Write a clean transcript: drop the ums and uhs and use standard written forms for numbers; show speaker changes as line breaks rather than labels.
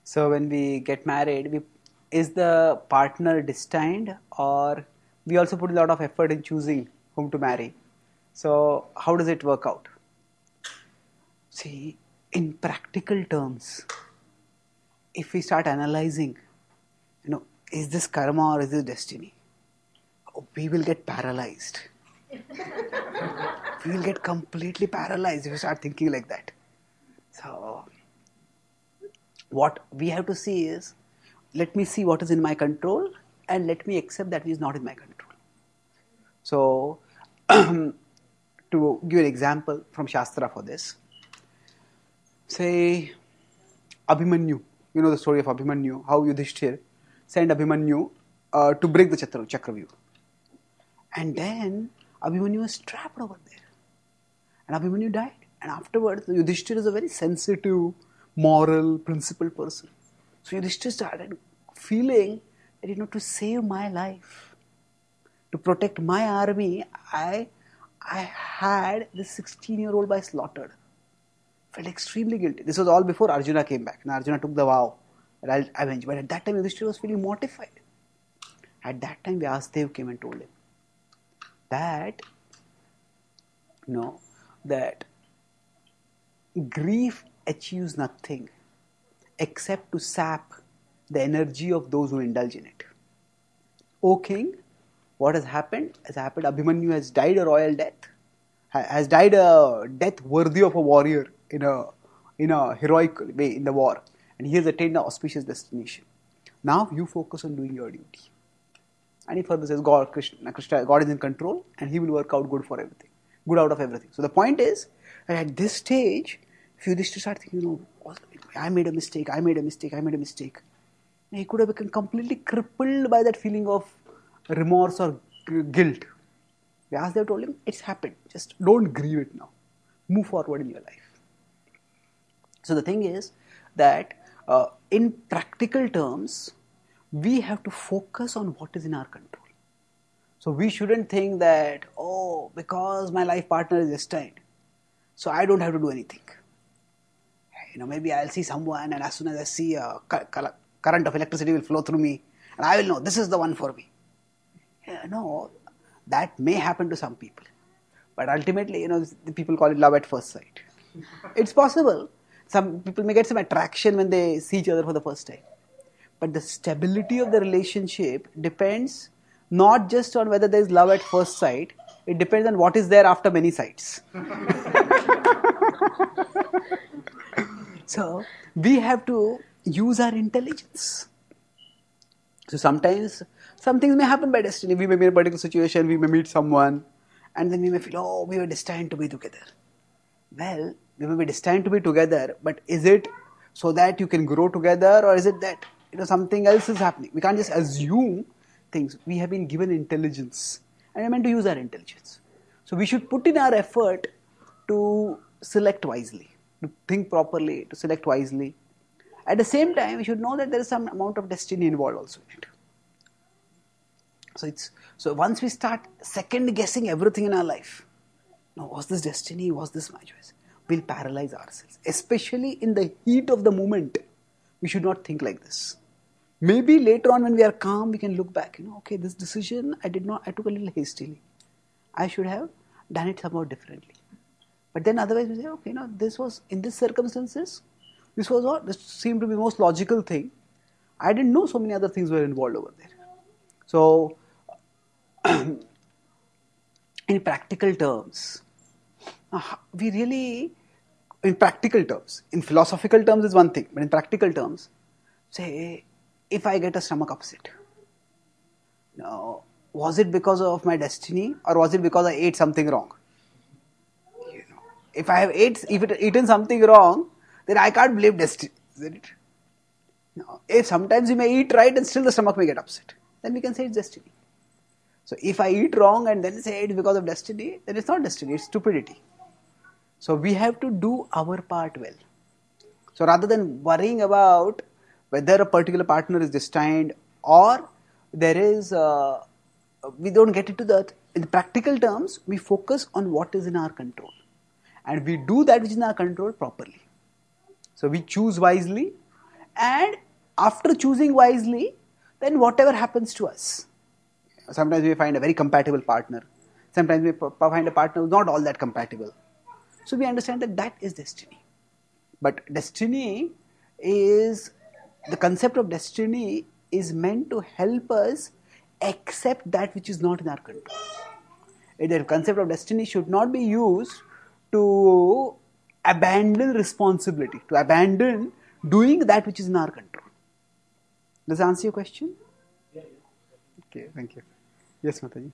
So when we get married, is the partner destined, or we also put a lot of effort in choosing whom to marry? So how does it work out? See, in practical terms, if we start analyzing, is this karma or is this destiny? We will get paralyzed. We will get completely paralyzed if we start thinking like that. So what we have to see is, let me see what is in my control and let me accept that which is not in my control. So to give an example from Shastra for this, say Abhimanyu, you know the story of Abhimanyu, how Yudhishthir sent Abhimanyu to break the Chakravyuh. And then Abhimanyu was trapped over there. And Abhimanyu died. And afterwards, Yudhishthir is a very sensitive, moral, principled person. So Yudhishthir started feeling that, to save my life, to protect my army, I had this 16-year-old boy slaughtered. Felt extremely guilty. This was all before Arjuna came back. Now Arjuna took the vow that I'll avenge. But at that time, Yudhishthir was feeling mortified. At that time, Vyasadeva came and told him that, that grief achieves nothing except to sap the energy of those who indulge in it. O king, what has happened? Abhimanyu has died a royal death, has died a death worthy of a warrior in a heroic way in the war, and he has attained an auspicious destination. Now you focus on doing your duty. And he further says, God is in control, and He will work out good out of everything. So the point is that at this stage, if you just start thinking, I made a mistake. He could have become completely crippled by that feeling of remorse or guilt. Vyasadeva told him, it's happened. Just don't grieve it now. Move forward in your life. So the thing is that in practical terms, we have to focus on what is in our control. So we shouldn't think that, because my life partner is destined, so I don't have to do anything. Maybe I'll see someone, and as soon as I see a current of electricity will flow through me, and I will know this is the one for me. No, that may happen to some people. But ultimately, the people call it love at first sight. It's possible. Some people may get some attraction when they see each other for the first time. But the stability of the relationship depends not just on whether there is love at first sight, it depends on what is there after many sights. So, we have to use our intelligence. So sometimes, some things may happen by destiny. We may be in a particular situation, we may meet someone, and then we may feel, we were destined to be together. Well, we may be destined to be together, but is it so that you can grow together, or is it that something else is happening? We can't just assume things. We have been given intelligence, and we're meant to use our intelligence. So we should put in our effort to select wisely, to think properly, to select wisely. At the same time, we should know that there is some amount of destiny involved also in it. So once we start second guessing everything in our life, was this destiny? Was this my choice? We'll paralyze ourselves, especially in the heat of the moment. We should not think like this. Maybe later on when we are calm, we can look back, this decision I took a little hastily. I should have done it somehow differently. But then otherwise we say, this was, in these circumstances, this seemed to be the most logical thing. I didn't know so many other things were involved over there. So, in practical terms, in philosophical terms is one thing, but in practical terms, say, if I get a stomach upset, was it because of my destiny, or was it because I ate something wrong? If I have eaten something wrong, then I can't blame destiny, isn't it? If sometimes you may eat right and still the stomach may get upset, then we can say it's destiny. So if I eat wrong and then say it's because of destiny, then it's not destiny, it's stupidity. So we have to do our part well. So rather than worrying about whether a particular partner is destined or there is, we don't get into that. In practical terms, we focus on what is in our control. And we do that which is in our control properly. So we choose wisely And after choosing wisely, then whatever happens to us. Sometimes we find a very compatible partner. Sometimes we find a partner who's not all that compatible. So we understand that that is destiny. But destiny is, the concept of destiny is meant to help us accept that which is not in our control. The concept of destiny should not be used to abandon responsibility, to abandon doing that which is in our control. Does that answer your question?
Yeah.
Okay, thank you. Yes, Mataji.